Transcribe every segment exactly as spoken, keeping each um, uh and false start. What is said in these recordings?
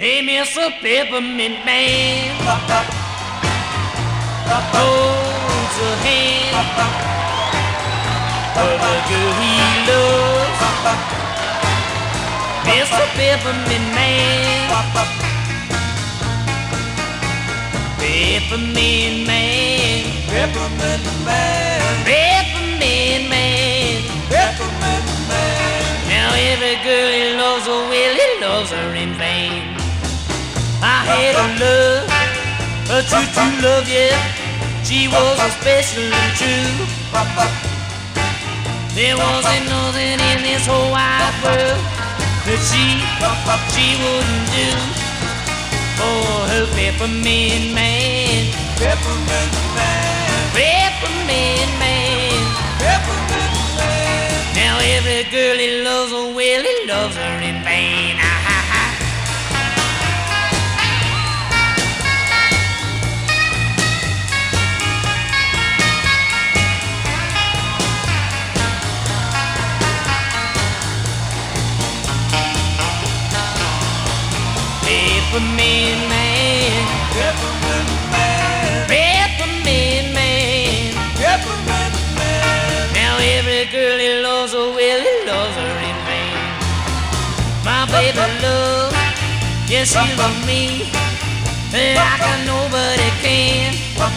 Hey, Mister Peppermint Man, holds a hand for the girl he loves. Mister Peppermint Man, Peppermint Man, Peppermint Man, Peppermint Man, Peppermint Man. Now every girl he loves, oh well, he loves her in vain. I had a love, a true, true love, yeah. She was a special and true. There wasn't nothing in this whole wide world that she, she wouldn't do for her peppermint man. Peppermint Man, Peppermint man. Peppermint Man. Now every girl he loves, oh well, he loves her in vain. Ah, ha, ha. Peppermint Man, Peppermint Man, Peppermint Man. Peppermint Man. Now every girl he loves, oh well, he loves her in vain. My baby love, yes, she loves me like a nobody can.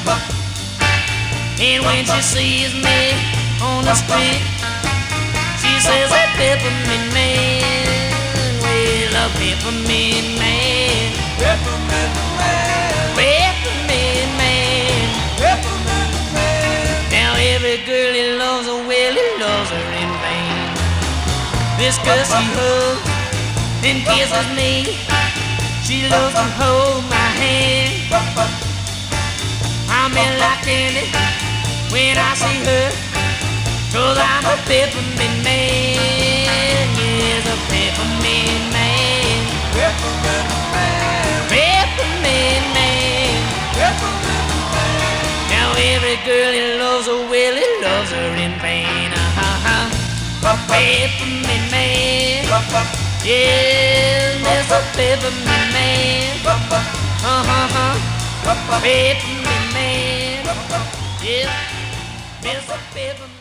And when she sees me on the street, she says, "Hey, Peppermint Man, well, a Peppermint Man, Peppermint Man, Peppermint Man." Peppermint Man. Now every girl he loves, oh well, he loves her in vain. This girl she hugs and kisses me. She loves to hold my hand. I'm in like candy when I see her, 'cause I'm a peppermint man. Yes, a peppermint man, Peppermint Man, peppermint man. Peppermint Man. Now every girl he loves, oh well, he loves her in vain. Uh-huh. Peppermint man, yes, Mister Peppermint Man. Uh-huh. Peppermint man, yes, Mister Peppermint.